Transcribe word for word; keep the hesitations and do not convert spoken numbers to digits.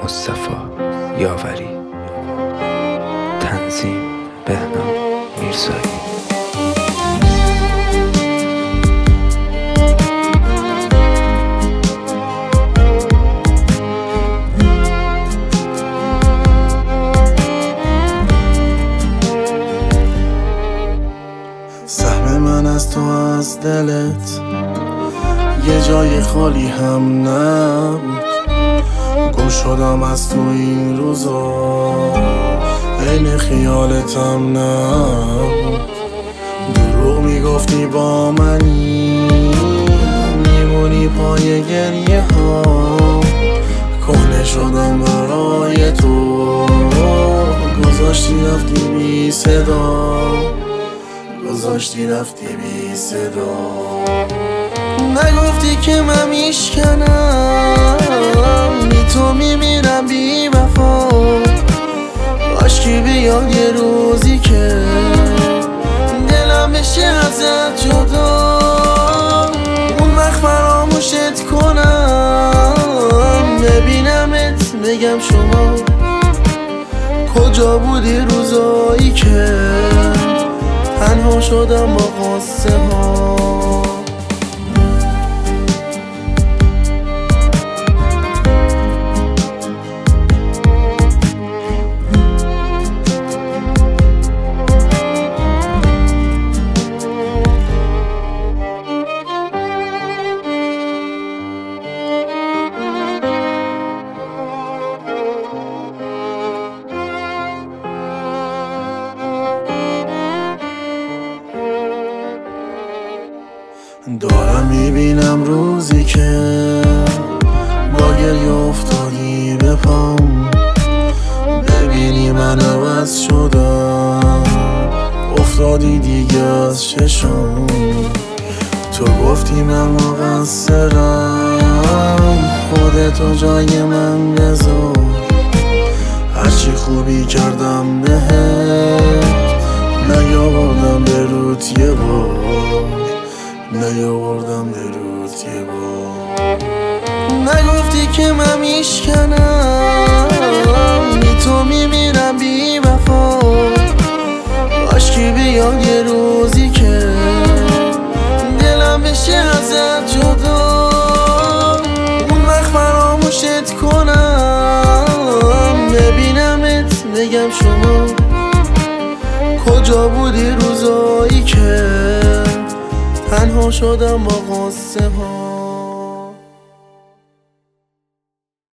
مصطفی یاوری. تنظیم بهنام میرزایی. سهم من از تو از دلت یه جای خالی هم نبود. گم شدم از تو این روزا، عین خیالتم نبود. دروغ میگفتی با منی، میمونی پای گریه ها. کهنه شدم برای تو، گذاشتی رفتی بی صدا، گذاشتی رفتی بی صدا. نگفتی که من میشکنم، بی تو میمیرم بی وفا. کاشکی بیاد یه روزی که دلم بشه ازت جدا. اون وقت فراموشت کنم، ببینمت بگم شما کجا بودی روزایی که تنها شدم با قصه ها. دارم میبینم روزی که با گریه افتادی به پام. ببینی من عوض شدم، افتادی دیگه از چشم. تو گفتی من مقصرم، خودتو جای من بذار. هرچی خوبی کردم بهت، نیاوردم به روت یه بار، نیاوردم به روت یه بار. نگفتی که من میشکنم، بی تو میمیرم بی وفا. کاشکی بیاد یه روزی که دلم بشه ازت جدا. اون وقت فراموشت کنم، ببینمت بگم شما کجا بودی روزایی که تنها شدم با قصه ها.